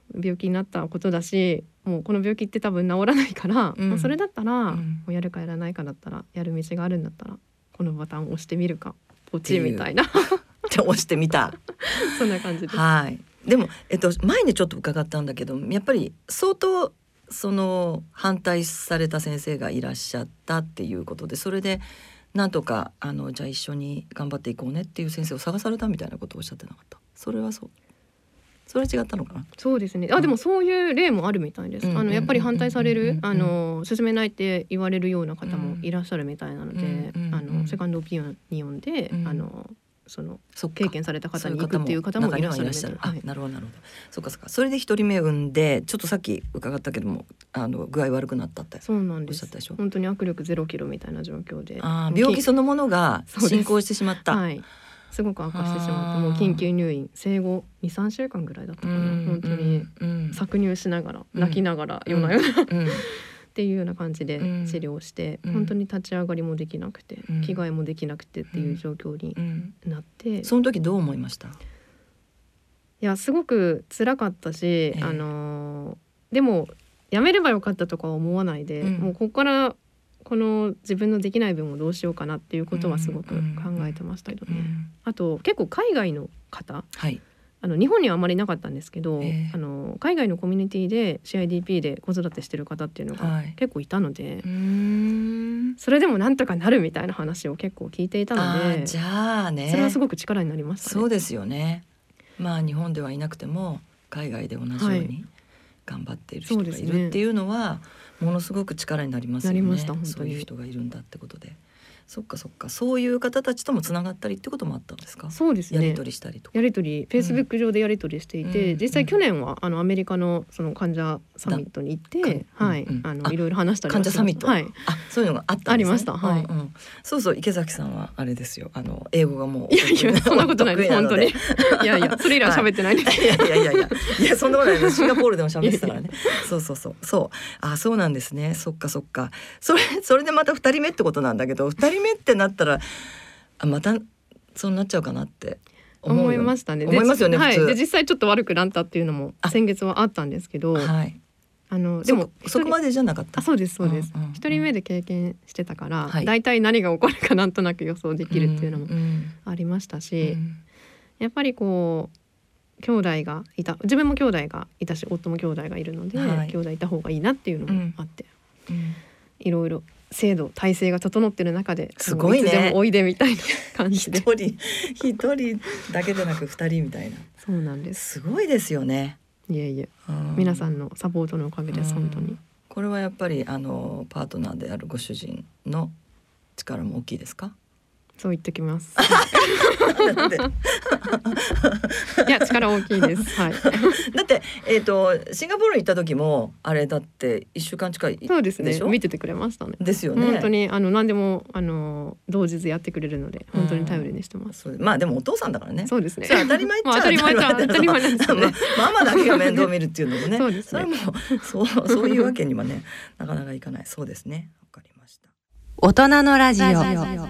病気になったことだし、もうこの病気って多分治らないから、 うん、 もうそれだったら、 うん、 もうやるかやらないかだったら、やる道があるんだったらこのボタンを押してみるかポチみたいなじゃ押してみたそんな感じです。 はい。でも、えっと、前にちょっと伺ったんだけど、やっぱり相当その反対された先生がいらっしゃったっていうことで、それでなんとかあのじゃあ一緒に頑張っていこうねっていう先生を探されたみたいなことをおっしゃってなかった？それはそう、それは違ったのかな？ そうですね。あ、でもそういう例もあるみたいです。あのやっぱり反対される、あの進めないって言われるような方もいらっしゃるみたいなので、あのセカンドオピニオンで、あのその経験された方に行くっていう方もいらっしゃるみたいな。 あ、なるほどなるほど。そうかそうか。それで一人目産んで、ちょっとさっき伺ったけども、あの具合悪くなったって。 そうなんです。 おっしゃったでしょ。 本当に握力ゼロキロみたいな状況で、 あ、病気そのものが進行してしまった。 はい。すごく悪化してしまって、もう緊急入院、生後 にさんしゅうかんぐらいだったかな、本当に搾乳しながら、泣きながら、夜な夜なっていうような感じで治療して、本当に立ち上がりもできなくて、着替えもできなくてっていう状況になって、 その時どう思いました？いや、すごく辛かったし、あのでもやめればよかったとかは思わないで、もうここからこの自分のできない分をどうしようかなっていうことはすごく考えてましたけどね、うんうん、あと結構海外の方、はい、あの日本にはあまりなかったんですけど、えー、あの海外のコミュニティで シーアイディーピー で子育てしてる方っていうのが結構いたので、はい、うーん、それでもなんとかなるみたいな話を結構聞いていたので、 あ、じゃあね、 それはすごく力になりましたね。 そうですよね。まあ日本ではいなくても海外で同じように頑張っている人がいるっていうのは、ものすごく力になりますよね。なりました、本当に。そういう人がいるんだってことで、そっかそっか、そういう方たちともつながったりってこともあったんですか？ そうですね、 やり取りしたりとか、 やり取り、フェイスブック上でやり取りしていて、うん、実際去年はあのアメリカのその患者サミットに行って、はい、うんうん、あのいろいろ話したり、 患者サミット、はい、あ、そういうのがあったんですね。ありました、はい、 うんうん、そうそう、池崎さんはあれですよ、あの英語がもう、 いやいや、そんなことないです本当にいやいや、それ以来喋ってないです、 はい、いやいやいやいやいや、そんなことないです。シンガポールでも喋ってたからねそうそうそうそう、あ、そうなんですね。そっかそっか、それそれでまたふたりめってことなんだけど、ふたりめってなったらあ、またそうなっちゃうかなって思思いましたね。 思いますよね、 はい、 普通。 で実際ちょっと悪くなったっていうのも先月はあったんですけど、はい、あのでもそ, そこまでじゃなかった。 あ、そうですそうです、うんうんうん、ひとりめで経験してたから、はい、だいたい何が起こるかなんとなく予想できるっていうのもありましたし、うんうん、やっぱりこう兄弟がいた、自分も兄弟がいたし夫も兄弟がいるので、はい、兄弟いた方がいいなっていうのもあって、うんうん、いろいろ制度体制が整ってる中で、 すごいね、 いつでもおいでみたいな感じで一人一人だけでなく二人みたいな。 そうなんです。 すごいですよね。 いえいえ、皆さんのサポートのおかげです、本当に。 これはやっぱりあのパートナーであるご主人の力も大きいですか？ そう言ってきますなんでいや、力大きいです、はい、 だって、えーと、シンガポールに行った時もあれだっていっしゅうかん近いでしょ？ そうですね、見ててくれましたね。 ですよね。 本当にあの何でもあの同日やってくれるので本当に頼りにしてます、 うん、まあでもお父さんだからね。 そうですね、 それ当たり前っちゃ当たり前っちゃ当たり前なんですよねママだけが面倒見るっていうのもねそうですね、 それもそう、そういうわけにはねなかなかいかない。そうですね、わかりました。 大人のラジオ。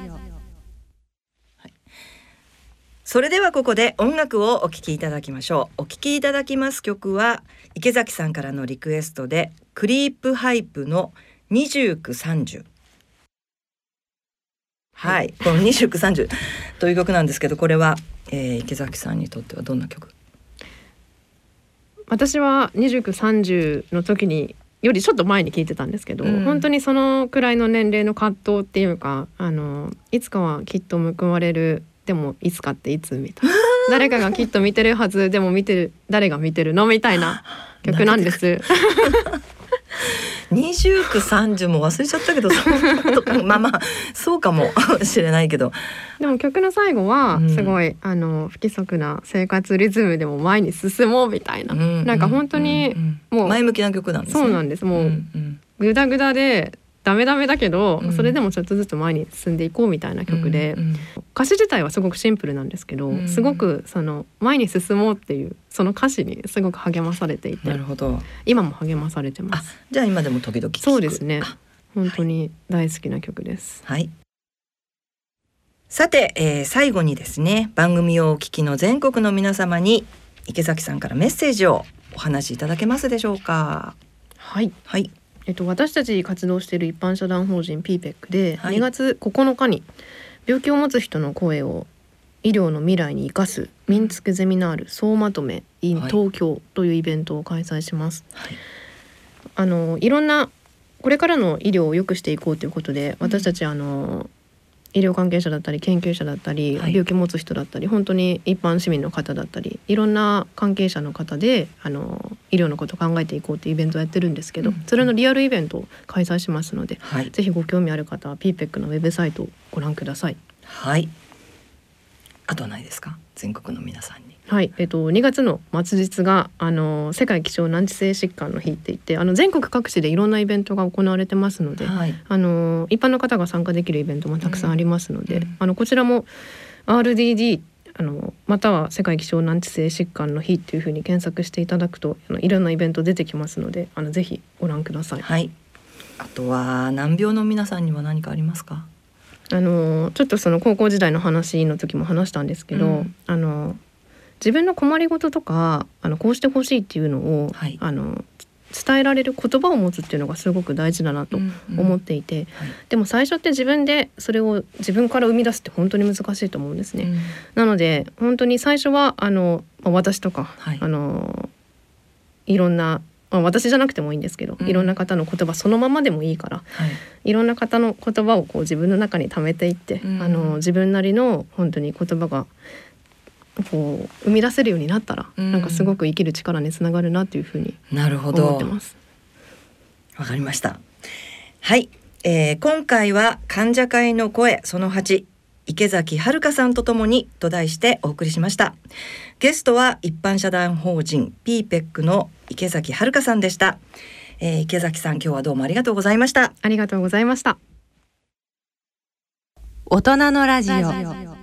それではここで音楽をお聴きいただきましょう。お聴きいただきます曲は池崎さんからのリクエストでクリープハイプのにじゅうくさんじゅう。はい、このにじゅうくさんじゅうという曲なんですけど、これは、えー、池崎さんにとってはどんな曲？ 私はにじゅうくさんじゅうの時によりちょっと前に聞いてたんですけど、うん、本当にそのくらいの年齢の葛藤っていうか、あのいつかはきっと報われる、でもいつかっていつみたいな誰かがきっと見てるはず、でも見てる誰が見てるのみたいな曲なんですにじゅうくさんじゅうも忘れちゃったけどとかまあまあそうかもしれないけど、 でも曲の最後はすごい、うん、あの不規則な生活リズムでも前に進もうみたいな、うん、なんか本当にもう前向きな曲なんですね。 そうなんです。もう、うん、グダグダでダメダメだけど、うん、それでもちょっとずつ前に進んでいこうみたいな曲で、うんうん、歌詞自体はすごくシンプルなんですけど、うん、すごくその前に進もうっていうその歌詞にすごく励まされていて、 なるほど、 今も励まされてます。 あ、じゃあ今でも時々聴く。 そうですね、本当に大好きな曲です。 はい、さて、えー、最後にですね、番組をお聞きの全国の皆様に池崎さんからメッセージをおお話しいただけますでしょうか。 はい、 はい、 えっと、私たち活動している一般社団法人 ピーペック で、 はい、 にがつここのかに病気を持つ人の声を医療の未来に生かす民つくゼミナール総まとめ in 東京というイベントを開催します。はい、あのいろんなこれからの医療を良くしていこうということで、私たちあの医療関係者だったり研究者だったり、はい、病気を持つ人だったり本当に一般市民の方だったりいろんな関係者の方であの医療のことを考えていこうというイベントをやってるんですけど、うん、それのリアルイベントを開催しますので、はい、ぜひご興味ある方は ピーペック のウェブサイトをご覧ください。 はい、あとはないですか、全国の皆さんに。 はい、えっと、にがつの末日があの世界希少難治性疾患の日って言ってあの全国各地でいろんなイベントが行われてますので、はい、あの一般の方が参加できるイベントもたくさんありますので、うん、あのこちらも アールディーディー あのまたは世界希少難治性疾患の日っていうふうに検索していただくとあのいろんなイベント出てきますのであのぜひご覧ください。 はい、あとは難病の皆さんには何かありますか。 あのちょっとその高校時代の話の時も話したんですけど、うん、あの自分の困りごととかあのこうしてほしいっていうのを、はい、あの伝えられる言葉を持つっていうのがすごく大事だなと思っていて、うんうんはい、でも最初って自分でそれを自分から生み出すって本当に難しいと思うんですね、うん、なので本当に最初はあの私とか、はい、あのいろんな私じゃなくてもいいんですけど、うん、いろんな方の言葉そのままでもいいから、はい、いろんな方の言葉をこう自分の中に溜めていって、うん、あの自分なりの本当に言葉がこう生み出せるようになったら、うん、なんかすごく生きる力につながるなというふうに思ってます。 わかりました。はい、えー、今回は患者会の声そのはち池崎遥さんとともにと題してお送りしました。ゲストは一般社団法人 ピーペック の池崎遥さんでした、えー、池崎さん今日はどうもありがとうございました。 ありがとうございました。 大人のラジオ。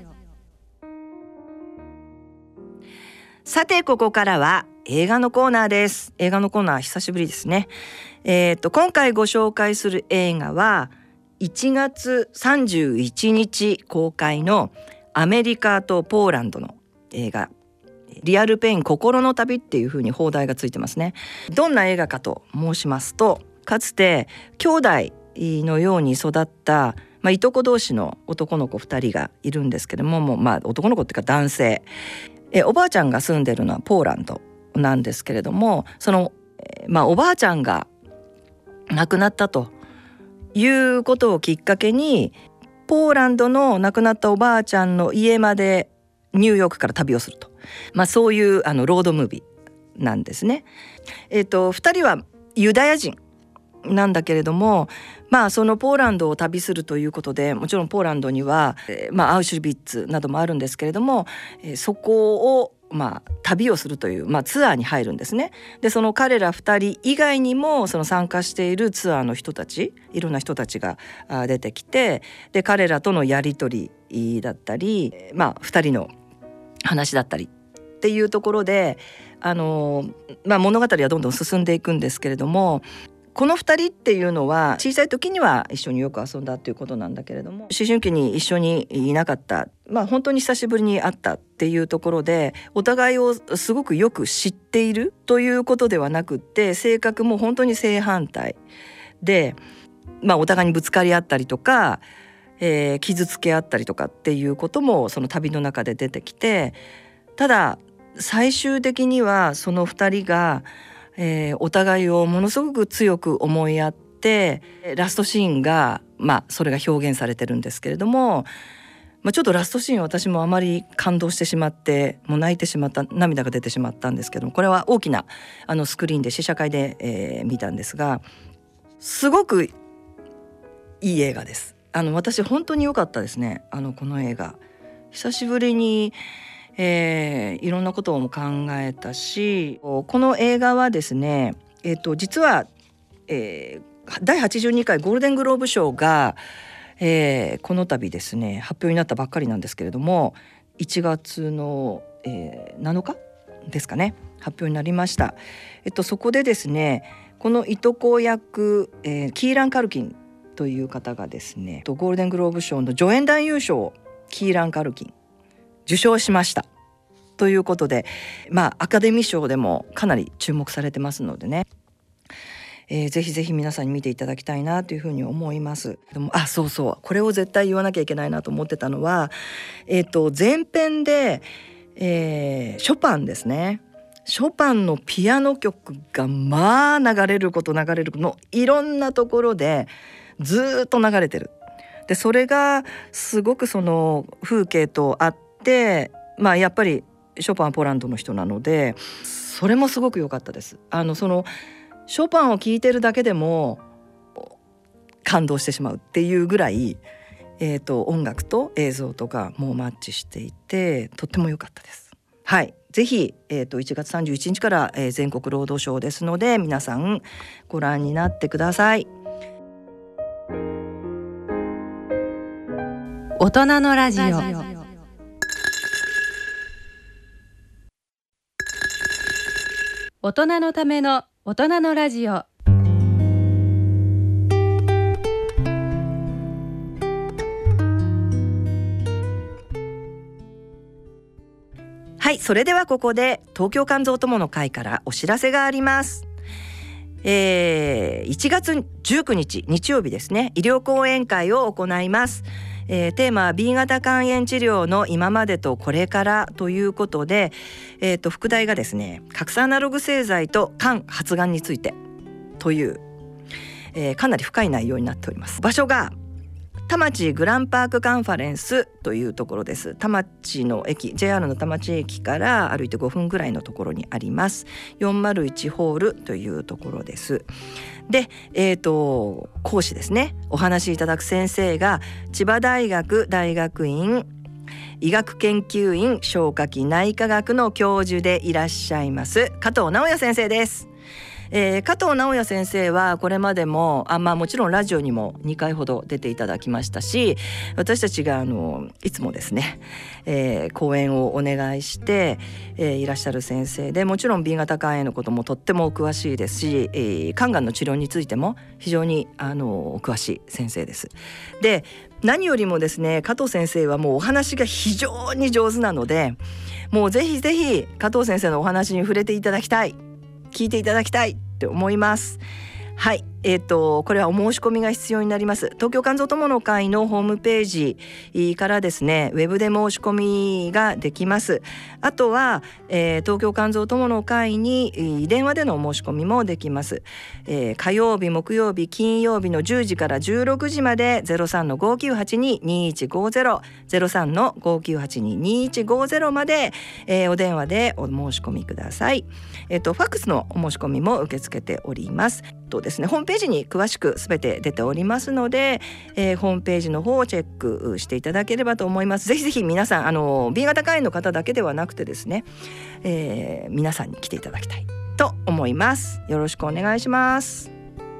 さてここからは映画のコーナーです。映画のコーナー久しぶりですね。えーと、今回ご紹介する映画はいちがつさんじゅういちにち公開のアメリカとポーランドの映画リアルペイン心の旅っていう風に邦題がついてますね。どんな映画かと申しますと、かつて兄弟のように育ったまあ、いとこ同士の男の子ふたりがいるんですけども、もうまあ男の子っていうか男性えおばあちゃんが住んでるのはポーランドなんですけれども、その、えまあ、おばあちゃんが亡くなったということをきっかけにポーランドの亡くなったおばあちゃんの家までニューヨークから旅をすると、まあ、そういうあのロードムービーなんですね。えーと、ふたりはユダヤ人なんだけれども、まあそのポーランドを旅するということで、もちろんポーランドには、えーまあ、アウシュビッツなどもあるんですけれども、えー、そこをまあ旅をするという、まあ、ツアーに入るんですね。でその彼らふたり以外にもその参加しているツアーの人たち、いろんな人たちが出てきて、で彼らとのやり取りだったり、まあ、ふたりの話だったりっていうところで、あの、まあ、物語はどんどん進んでいくんですけれども、このふたりっていうのは小さい時には一緒によく遊んだということなんだけれども、思春期に一緒にいなかった、まあ本当に久しぶりに会ったっていうところで、お互いをすごくよく知っているということではなくって、性格も本当に正反対で、まあお互いにぶつかり合ったりとか、えー、傷つけ合ったりとかっていうこともその旅の中で出てきて、ただ最終的にはそのふたりがえー、お互いをものすごく強く思い合って、ラストシーンがまあそれが表現されてるんですけれども、まあ、ちょっとラストシーン私もあまり感動してしまって、もう泣いてしまった、涙が出てしまったんですけども、これは大きなあのスクリーンで試写会で、えー、見たんですが、すごくいい映画です。あの私本当に良かったですね。あのこの映画久しぶりにえー、いろんなことも考えたし、この映画はですね、えー、と実は、えー、だいはちじゅうにかいゴールデングローブ賞が、えー、この度ですね発表になったばっかりなんですけれども、いちがつの、えー、なのかですかね、発表になりました。えっと、そこでですね、このいとこ役、えー、キーラン・カルキンという方がですね、ゴールデングローブ賞の助演男優賞をキーラン・カルキン受賞しました。 ということで、まあアカデミー賞でもかなり注目されてますのでね、えー、ぜひぜひ皆さんに見ていただきたいなというふうに思います。でもあそうそうこれを絶対言わなきゃいけないなと思ってたのは、えー、と前編で、えー、ショパンですね。ショパンのピアノ曲がまあ流れること流れるのいろんなところでずっと流れてる。でそれがすごくその風景とあって、まあやっぱりショパンはポーランドの人なのでそれもすごく良かったです。あのそのショパンを聴いてるだけでも感動してしまうっていうぐらい、えーと、音楽と映像とかもうマッチしていてとっても良かったです。はい、ぜひ、えーと、いちがつさんじゅういちにちから、えー、全国ロードショーですので皆さんご覧になってください。 大人のラジオ。大人のための大人のラジオ。 はい、それではここで東京肝臓友の会からお知らせがあります。えー、いちがつじゅうくにち日曜日ですね、医療講演会を行います。えー、テーマは ビー 型肝炎治療の今までとこれからということで、えー、と副題がですね、核酸アナログ製剤と肝発がんについてという、えー、かなり深い内容になっております。場所が田町グランパークカンファレンスというところです。田町の駅 ジェイアール の田町駅から歩いてごふんぐらいのところにあります。よんまるいちホールというところです。で、えーと、講師ですね、お話しいただく先生が千葉大学大学院医学研究院消化器内科学の教授でいらっしゃいます加藤直也先生です。えー、加藤直也先生はこれまでもあ、まあ、もちろんラジオにもにかいほど出ていただきましたし、私たちがあのいつもですね、えー、講演をお願いして、えー、いらっしゃる先生で、もちろん ビー 型肝炎のこともとってもお詳しいですし、えー、肝がんの治療についても非常にあのお詳しい先生です。で何よりもですね、加藤先生はもうお話が非常に上手なので、もうぜひぜひ加藤先生のお話に触れていただきたい、聞いていただきたいって思います。はい、えーと、これはお申し込みが必要になります。東京肝臓友の会のホームページからですね、ウェブで申し込みができます。あとは、えー、東京肝臓友の会に電話でのお申し込みもできます。えー、火曜日木曜日金曜日のじゅうじからじゅうろくじまで ゼロさんのごきゅうはちに にいちごゼロ ゼロさんのごきゅうはちに にいちごゼロまで、えー、お電話でお申し込みください。えーと、ファックスのお申し込みも受け付けております。とですね、ホームページに詳しくすべて出ておりますので、えー、ホームページの方をチェックしていただければと思います。ぜひぜひ皆さん、あの ビー 型肝炎の方だけではなくてですね、えー、皆さんに来ていただきたいと思います。よろしくお願いします。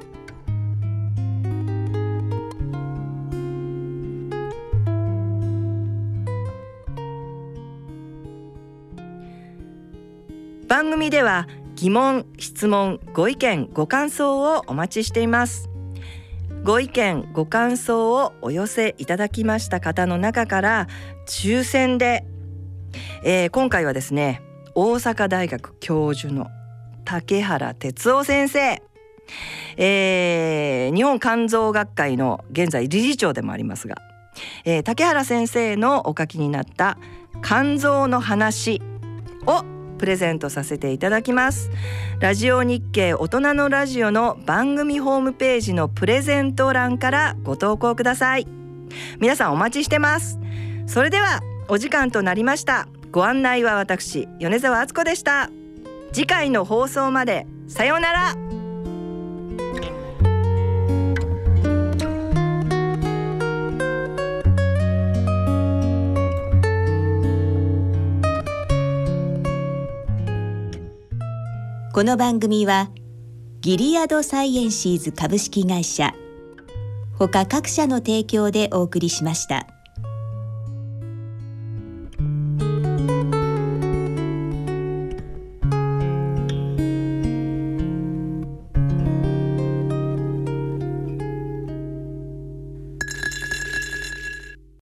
番組では疑問、質問、ご意見、ご感想をお待ちしています。ご意見、ご感想をお寄せいただきました方の中から抽選で、えー、今回はですね、大阪大学教授の竹原哲夫先生、えー、日本肝臓学会の現在理事長でもありますが、えー、竹原先生のお書きになった肝臓の話をプレゼントさせていただきます。ラジオ日経大人のラジオの番組ホームページのプレゼント欄からご投稿ください。皆さんお待ちしてます。それではお時間となりました。ご案内は私、米澤敦子でした。次回の放送までさようなら。 この番組はギリアドサイエンシーズ株式会社ほか各社の提供でお送りしました。